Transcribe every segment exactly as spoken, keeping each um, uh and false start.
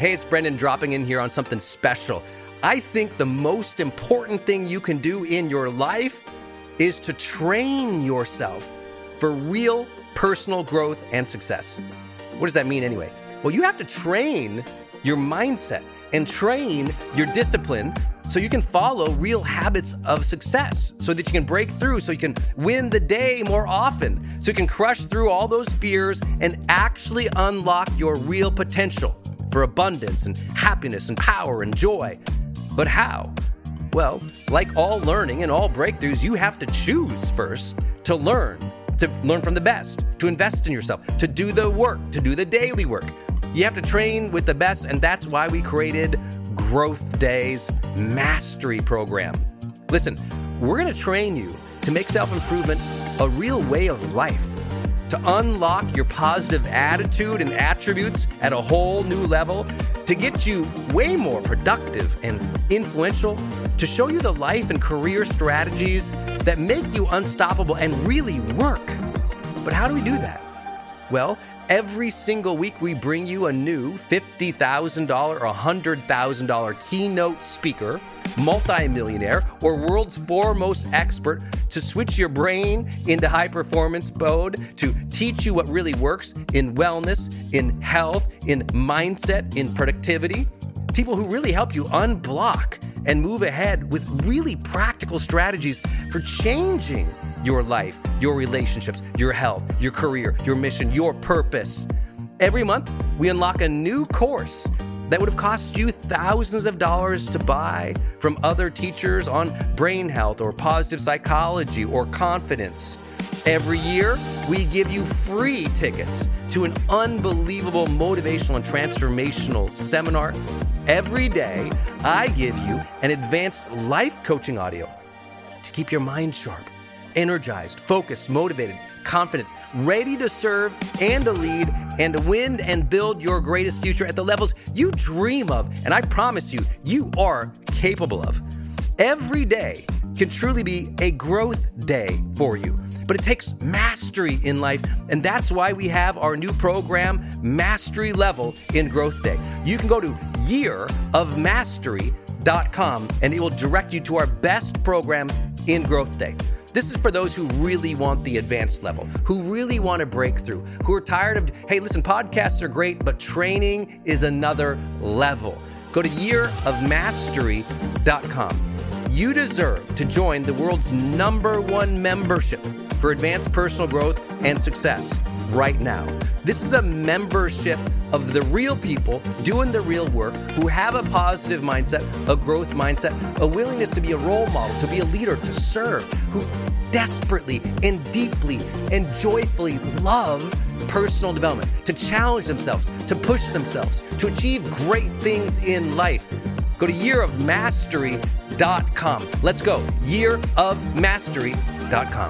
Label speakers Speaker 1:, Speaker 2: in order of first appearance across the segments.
Speaker 1: Hey, it's Brendan dropping in here on something special. I think the most important thing you can do in your life is to train yourself for real personal growth and success. What does that mean anyway? Well, you have to train your mindset and train your discipline so you can follow real habits of success, so that you can break through, so you can win the day more often, so you can crush through all those fears and actually unlock your real potential for abundance and happiness and power and joy. But how? Well, like all learning and all breakthroughs, you have to choose first to learn, to learn from the best, to invest in yourself, to do the work, to do the daily work. You have to train with the best, and that's why we created Growth Day's Mastery Program. Listen, we're going to train you to make self-improvement a real way of life, to unlock your positive attitude and attributes at a whole new level, to get you way more productive and influential, to show you the life and career strategies that make you unstoppable and really work. But how do we do that? Well, every single week we bring you a new fifty thousand dollars or one hundred thousand dollars keynote speaker, multimillionaire, or world's foremost expert to switch your brain into high performance mode, to teach you what really works in wellness, in health, in mindset, in productivity. People who really help you unblock and move ahead with really practical strategies for changing your life, your relationships, your health, your career, your mission, your purpose. Every month, we unlock a new course that would have cost you thousands of dollars to buy from other teachers on brain health or positive psychology or confidence. Every year, we give you free tickets to an unbelievable motivational and transformational seminar. Every day, I give you an advanced life coaching audio to keep your mind sharp, energized, focused, motivated, confident, ready to serve and to lead and to win and build your greatest future at the levels you dream of. And I promise you, you are capable of. Every day can truly be a growth day for you, but it takes mastery in life. And that's why we have our new program, Mastery Level in Growth Day. You can go to year of mastery dot com and it will direct you to our best program in Growth Day. This is for those who really want the advanced level, who really want to break through, who are tired of, hey, listen, podcasts are great, but training is another level. Go to year of mastery dot com. You deserve to join the world's number one membership for advanced personal growth and success right now. This is a membership of the real people doing the real work, who have a positive mindset, a growth mindset, a willingness to be a role model, to be a leader, to serve, who desperately and deeply and joyfully love personal development, to challenge themselves, to push themselves, to achieve great things in life. Go to year of mastery dot com. Let's go. year of mastery dot com.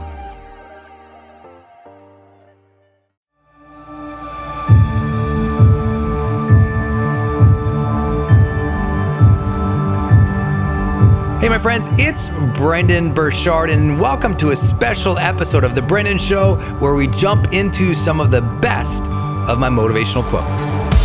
Speaker 1: Hey, my friends, it's Brendon Burchard, and welcome to a special episode of The Brendan Show, where we jump into some of the best of my motivational quotes.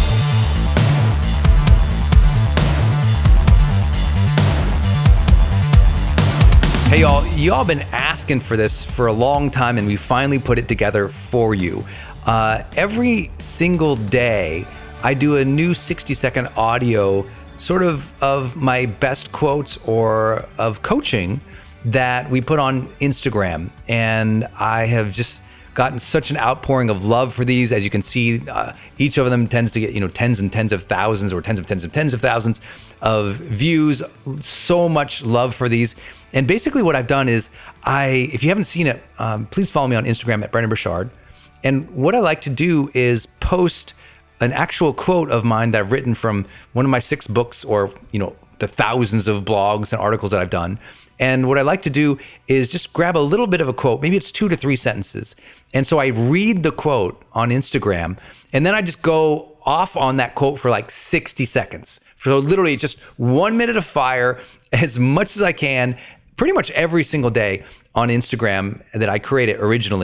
Speaker 1: Hey, y'all, y'all been asking for this for a long time, and we finally put it together for you. Uh, every single day, I do a new sixty second audio sort of of my best quotes or of coaching that we put on Instagram. And I have just gotten such an outpouring of love for these. As you can see, uh, each of them tends to get, you know, tens and tens of thousands or tens of tens of tens of thousands of views. So much love for these. And basically what I've done is I, if you haven't seen it, um, please follow me on Instagram at Brendan Burchard. And what I like to do is post an actual quote of mine that I've written from one of my six books, or, you know, the thousands of blogs and articles that I've done. And what I like to do is just grab a little bit of a quote, maybe it's two to three sentences. And so I read the quote on Instagram, and then I just go off on that quote for like sixty seconds. So literally just one minute of fire, as much as I can, pretty much every single day on Instagram that I created originally.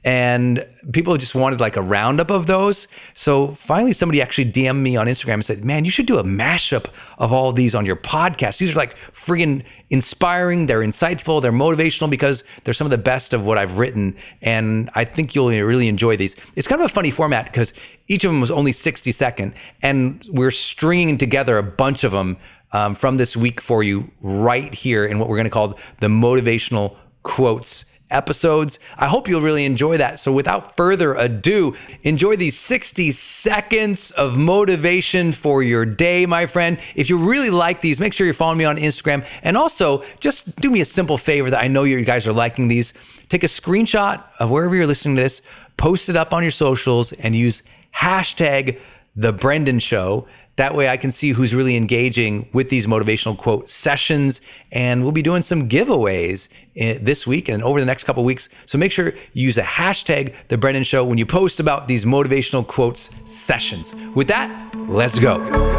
Speaker 2: And people just wanted like a roundup of those. So finally, somebody actually D M'd me on Instagram and said, man, you should do a mashup of all these on your podcast. These are like friggin' inspiring. They're insightful. They're motivational because they're some of the best of what I've written. And I think you'll really enjoy these. It's kind of a funny format because each of them was only sixty second. And we're stringing together a bunch of them um, from this week for you right here in what we're going to call the motivational quotes episodes. I hope you'll really enjoy that. So without further ado, enjoy these sixty seconds of motivation for your day, my friend. If you really like these, make sure you're following me on Instagram. And also just do me a simple favor that I know you guys are liking these. Take a screenshot of wherever you're listening to this, post it up on your socials and use hashtag The Brendan Show. That way I can see who's really engaging with these motivational quote sessions. And we'll be doing some giveaways this week and over the next couple of weeks. So make sure you use a hashtag The Brendan Show when you post about these motivational quotes sessions. With that, let's go.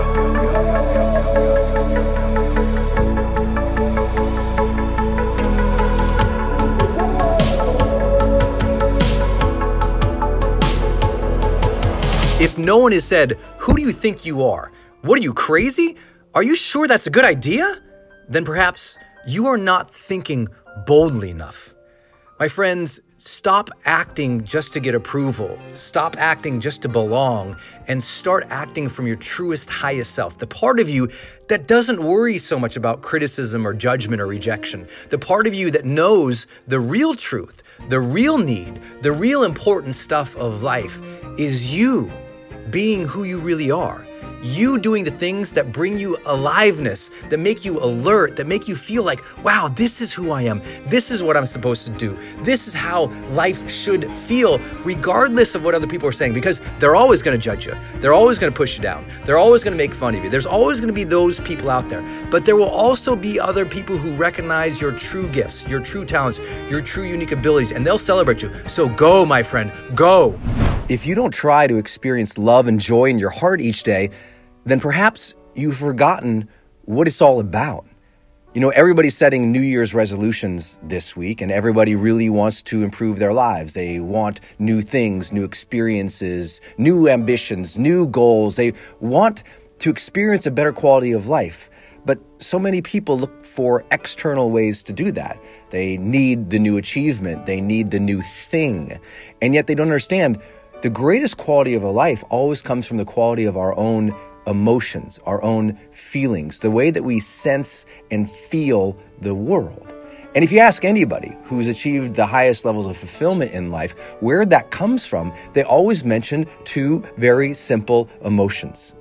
Speaker 1: If no one has said, "Who do you think you are? What are you, crazy? Are you sure that's a good idea?" then perhaps you are not thinking boldly enough. My friends, stop acting just to get approval. Stop acting just to belong and start acting from your truest, highest self. The part of you that doesn't worry so much about criticism or judgment or rejection. The part of you that knows the real truth, the real need, the real important stuff of life is you being who you really are. You doing the things that bring you aliveness, that make you alert, that make you feel like, wow, this is who I am. This is what I'm supposed to do. This is how life should feel, regardless of what other people are saying, because they're always going to judge you. They're always going to push you down. They're always going to make fun of you. There's always going to be those people out there. But there will also be other people who recognize your true gifts, your true talents, your true unique abilities, and they'll celebrate you. So go, my friend, go. If you don't try to experience love and joy in your heart each day, then perhaps you've forgotten what it's all about. You know, everybody's setting New Year's resolutions this week, and everybody really wants to improve their lives. They want new things, new experiences, new ambitions, new goals. They want to experience a better quality of life. But so many people look for external ways to do that. They need the new achievement. They need the new thing. And yet they don't understand the greatest quality of a life always comes from the quality of our own emotions, our own feelings, the way that we sense and feel the world. And if you ask anybody who's achieved the highest levels of fulfillment in life, where that comes from, they always mention two very simple emotions: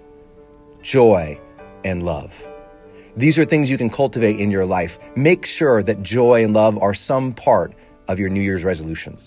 Speaker 1: joy and love. These are things you can cultivate in your life. Make sure that joy and love are some part of your New Year's resolutions.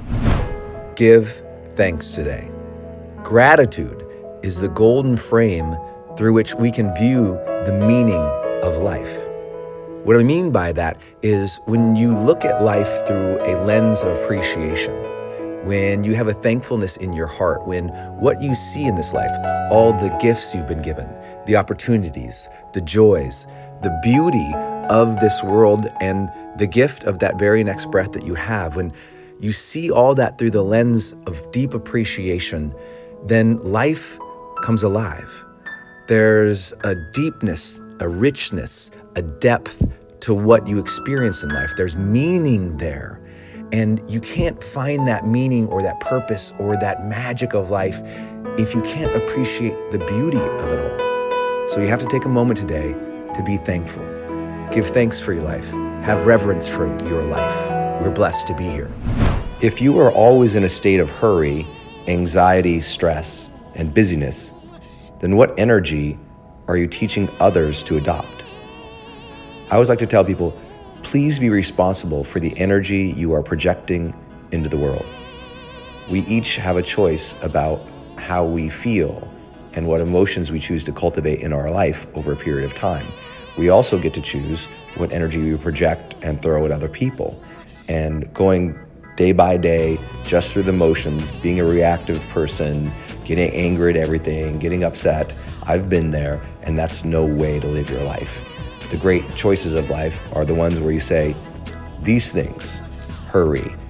Speaker 1: Give thanks today. Gratitude is the golden frame through which we can view the meaning of life. What I mean by that is when you look at life through a lens of appreciation, when you have a thankfulness in your heart, when what you see in this life, all the gifts you've been given, the opportunities, the joys, the beauty of this world, and the gift of that very next breath that you have, when you see all that through the lens of deep appreciation, then life comes alive. There's a deepness, a richness, a depth to what you experience in life. There's meaning there. And you can't find that meaning or that purpose or that magic of life if you can't appreciate the beauty of it all. So you have to take a moment today to be thankful. Give thanks for your life. Have reverence for your life. We're blessed to be here. If you are always in a state of hurry, anxiety, stress, and busyness, then what energy are you teaching others to adopt? I always like to tell people, please be responsible for the energy you are projecting into the world. We each have a choice about how we feel and what emotions we choose to cultivate in our life over a period of time. We also get to choose what energy we project and throw at other people. And going day by day, just through the motions, being a reactive person, getting angry at everything, getting upset. I've been there, and that's no way to live your life. The great choices of life are the ones where you say, these things, hurry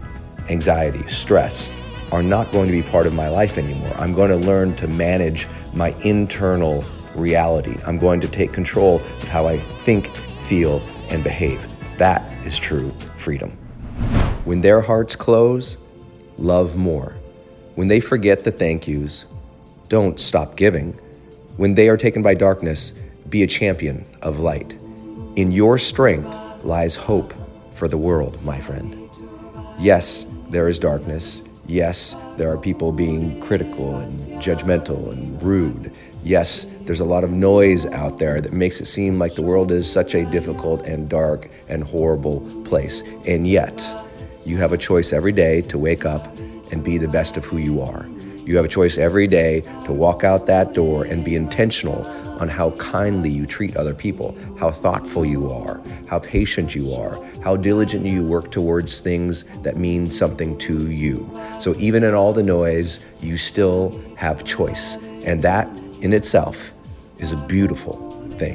Speaker 3: anxiety, stress are not going to be part of my life anymore. I'm going to learn to manage my internal reality. I'm going to take control of how I think, feel, and behave. That is true freedom. When their hearts close, love more. When they forget the thank yous, don't stop giving. When they are taken by darkness, be a champion of light. In your strength lies hope for the world, my friend. Yes, there is darkness. Yes, there are people being critical and judgmental and rude. Yes, there's a lot of noise out there that makes it seem like the world is such a difficult and dark and horrible place. And yet, you have a choice every day to wake up and be the best of who you are. You have a choice every day to walk out that door and be intentional on how kindly you treat other people, how thoughtful you are, how patient you are, how diligent you work towards things that mean something to you. So even in all the noise, you still have choice. And that in itself is a beautiful thing.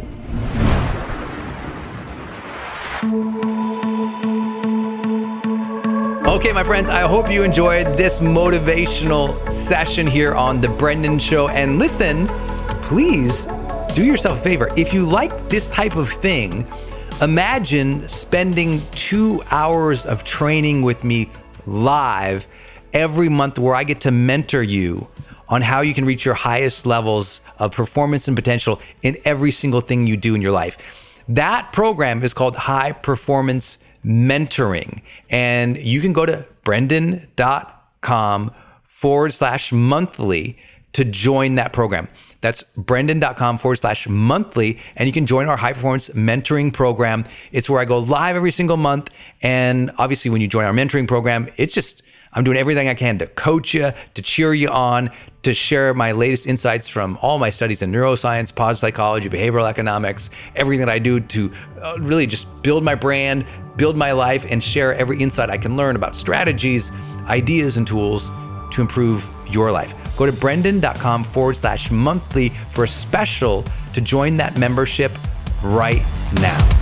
Speaker 2: Okay, my friends, I hope you enjoyed this motivational session here on The Brendon Show. And listen, please do yourself a favor. If you like this type of thing, imagine spending two hours of training with me live every month where I get to mentor you on how you can reach your highest levels of performance and potential in every single thing you do in your life. That program is called High Performance Mentoring. And you can go to brendon.com forward slash monthly to join that program. That's brendon.com forward slash monthly. And you can join our high performance mentoring program. It's where I go live every single month. And obviously when you join our mentoring program, it's just, I'm doing everything I can to coach you, to cheer you on, to share my latest insights from all my studies in neuroscience, positive psychology, behavioral economics, everything that I do to uh, really just build my brand, build my life, and share every insight I can learn about strategies, ideas, and tools to improve your life. Go to brendon.com forward slash monthly for a special to join that membership right now.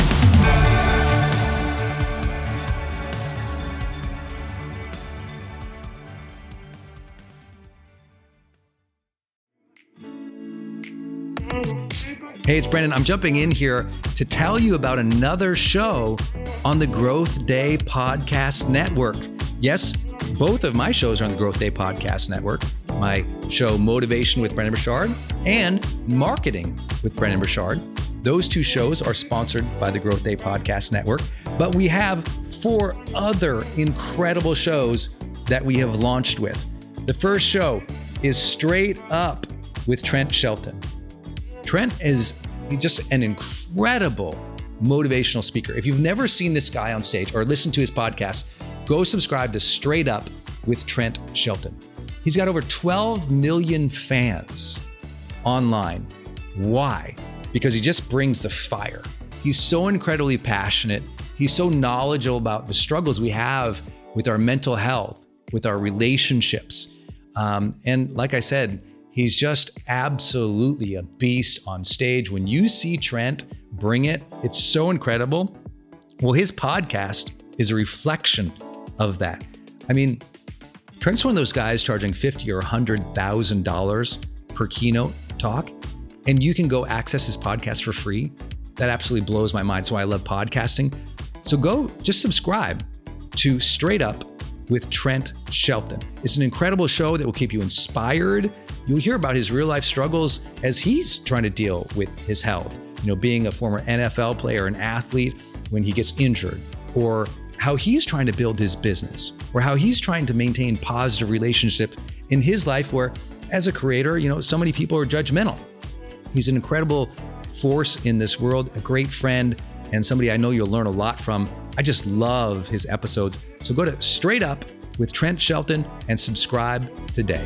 Speaker 2: Hey, it's Brendon. I'm jumping in here to tell you about another show on the Growth Day Podcast Network. Yes, both of my shows are on the Growth Day Podcast Network. My show, Motivation with Brendon Burchard, and Marketing with Brendon Burchard. Those two shows are sponsored by the Growth Day Podcast Network, but we have four other incredible shows that we have launched with. The first show is Straight Up with Trent Shelton. Trent is just an incredible motivational speaker. If you've never seen this guy on stage or listened to his podcast, go subscribe to Straight Up with Trent Shelton. He's got over twelve million fans online. Why? Because he just brings the fire. He's so incredibly passionate. He's so knowledgeable about the struggles we have with our mental health, with our relationships. Um, and like I said, he's just absolutely a beast on stage. When you see Trent bring it, it's so incredible. Well, his podcast is a reflection of that. I mean, Trent's one of those guys charging fifty thousand dollars or one hundred thousand dollars per keynote talk, and you can go access his podcast for free. That absolutely blows my mind. That's why I love podcasting. So go just subscribe to Straight Up with Trent Shelton. It's an incredible show that will keep you inspired. You'll hear about his real life struggles as he's trying to deal with his health. You know, being a former N F L player, an athlete, when he gets injured, or how he's trying to build his business, or how he's trying to maintain positive relationship in his life where, as a creator, you know, so many people are judgmental. He's an incredible force in this world, a great friend, and somebody I know you'll learn a lot from. I just love his episodes. So go to Straight Up with Trent Shelton and subscribe today.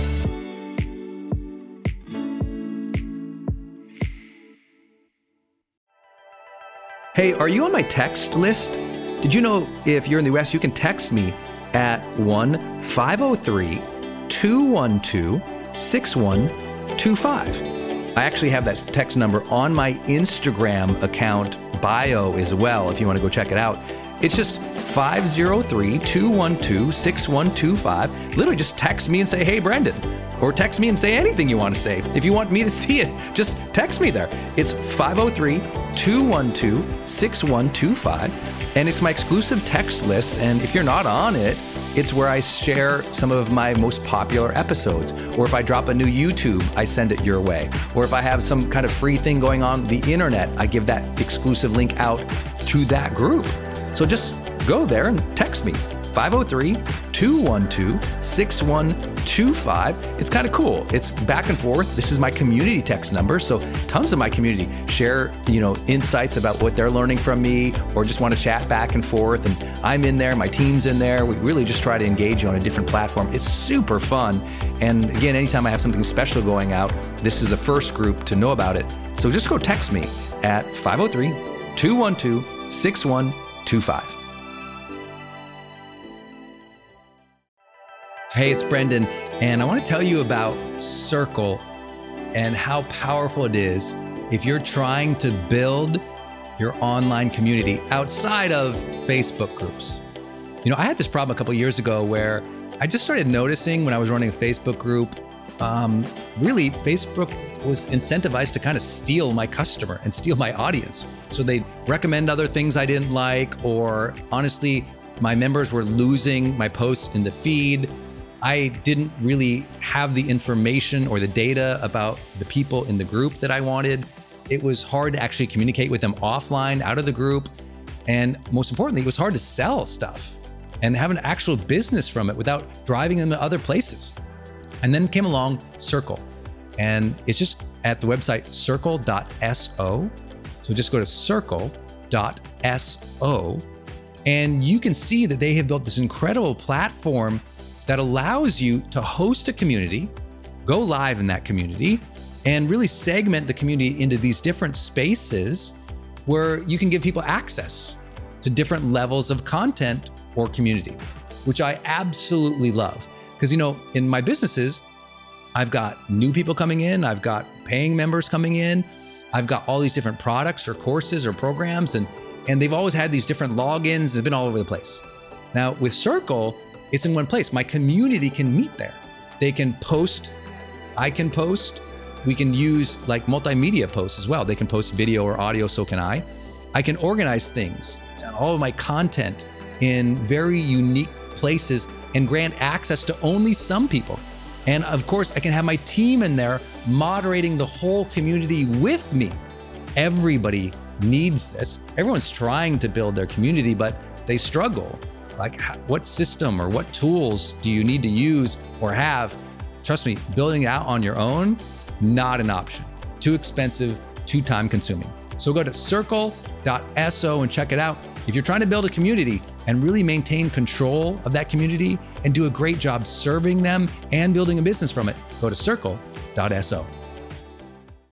Speaker 2: Hey, are you on my text list? Did you know if you're in the U S, you can text me at one five oh three, two one two, six one two five. I actually have that text number on my Instagram account bio as well, if you want to go check it out. It's just five oh three, two one two, six one two five. Literally just text me and say, hey, Brendan. Or text me and say anything you want to say. If you want me to see it, just text me there. It's five oh three, two one two, six one two five. And it's my exclusive text list. And if you're not on it, it's where I share some of my most popular episodes. Or if I drop a new YouTube, I send it your way. Or if I have some kind of free thing going on the internet, I give that exclusive link out to that group. So just go there and text me, five oh three, two one two, six one two five. It's kind of cool. It's back and forth. This is my community text number. So tons of my community share, you know, insights about what they're learning from me, or just want to chat back and forth. And I'm in there, my team's in there. We really just try to engage you on a different platform. It's super fun. And again, anytime I have something special going out, this is the first group to know about it. So just go text me at five oh three, two one two, six one two five. Hey, it's Brendan, and I want to tell you about Circle and how powerful it is if you're trying to build your online community outside of Facebook groups. You know, I had this problem a couple years ago where I just started noticing when I was running a Facebook group, um, really Facebook was incentivized to kind of steal my customer and steal my audience. So they'd recommend other things I didn't like, or honestly, my members were losing my posts in the feed. I didn't really have the information or the data about the people in the group that I wanted. It was hard to actually communicate with them offline, out of the group. And most importantly, it was hard to sell stuff and have an actual business from it without driving them to other places. And then came along Circle. And it's just at the website circle dot so. So just go to circle dot so. And you can see that they have built this incredible platform that allows you to host a community, go live in that community, and really segment the community into these different spaces where you can give people access to different levels of content or community, which I absolutely love. Because, you know, in my businesses, I've got new people coming in, I've got paying members coming in, I've got all these different products or courses or programs, and, and they've always had these different logins. It's been all over the place. Now with Circle, it's in one place. My community can meet there. They can post, I can post. We can use like multimedia posts as well. They can post video or audio, so can I. I can organize things, all of my content in very unique places and grant access to only some people. And of course, I can have my team in there moderating the whole community with me. Everybody needs this. Everyone's trying to build their community, but they struggle. Like, what system or what tools do you need to use or have? Trust me, building it out on your own, not an option. Too expensive, too time consuming. So go to circle dot so and check it out. If you're trying to build a community and really maintain control of that community and do a great job serving them and building a business from it, go to circle dot so.